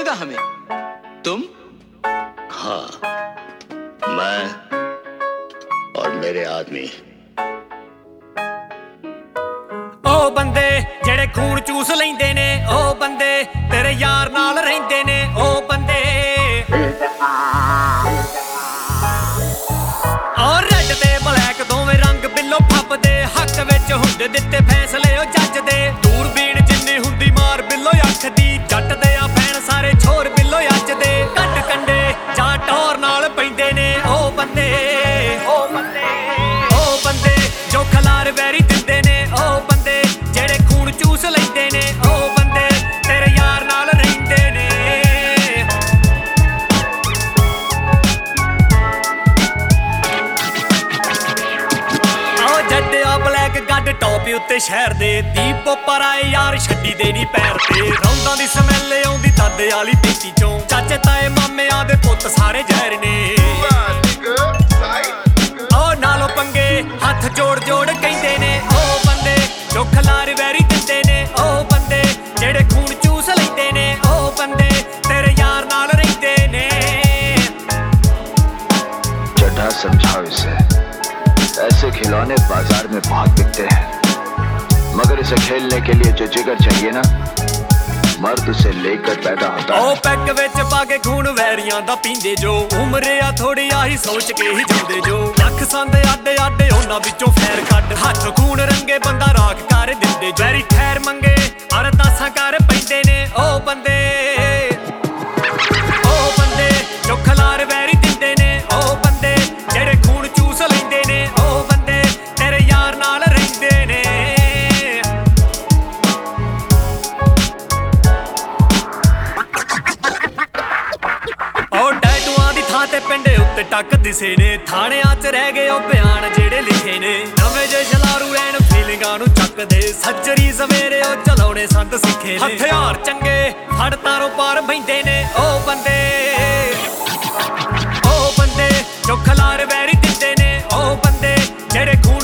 लगा हमें। तुम? हाँ, मैं और मेरे आदमी। ओ बंदे जेड़े खून चूस लैंदे ने, ओ बंदे तेरे यार नाल रहिंदे ने, ओ बंदे और रेड ते ब्लैक दोवें रंग बिल्लो फपदे, हक विच हुंदे दित्ते फैसले ओ जज दे। दूरबीन जिन्नी हुंदी मार बिल्लो अख दी, जट दे आ भैण सारे छोर बिल्लो अज दे। कंड कंडे जा टौर नाल पैंदे ने, ओ बंदे ओ बंदे ओ बंदे जो खलार वैरी दिंदे ने, ओ बंदे जेड़े खून चूस लैंदे ने, ओ बंदे तेरे यार नाल रहिंदे ने। जड्डिया ब्लैक गड्ड टॉप उत्ते शहर दे, दीप पर आए यार छड्डी दे नी पैर ते। रौंदा दी स्मैल आउंदी तद आली पेटी चों, चाचे ताए मामेयां दे पुत्त सारे जहर ने। ओ नालों पंगे हत्थ जोड़ जोड़ कहंदे ने, ओ बंदे जो खलार वैरी दिंदे ने, ओ बंदे जेड़े खून चूस लैंदे ने, ओ बंदे तेरे यार नाल रहिंदे ने। चड्ढा समझाओ इसे, ऐसे खिलौने बाजार में बहुत बिकते हैं, मगर इसे खेलने के लिए जो जिगर चाहिए ना, मर्द उसे लेकर पैदा होता है। ओ पैग विच पाके खून वैरियां दा पींदे जो, उम्र आ थोड़ी आही सोच के ही जिंदे जो। लख संद आडे आडे उन्हां विचों फैर कढ, हत्थ खून रंगे बंदा राख कर दिंदे। वैरी खैर मंगे अरदासां कर पैंदे ने, ओ बंदे ओ बंदे जो खलार वैरी दिंदे ने, ओ बंदे जेड़े खून चूस लैंदे ने, ओ बंदे तेरे यार नाल रहिंदे ने। ओ टैटूआं दी थां ते पिंडे उत्ते टक दिसे ने, थाणियां च रह गए ओ बयान जेड़े लिखे ने। नवें जे छलारू रैन फीलिंगां नूं चकदे, सज्जरी सवेरे ओ चलाउणे संत सिखे ने। हथियार चंगे फड़ तारों पार बहिंदे ने, ओ बंदे ओ बंदे जो खलार वैरी दिंदे ने, ओ बंदे जेड़े खून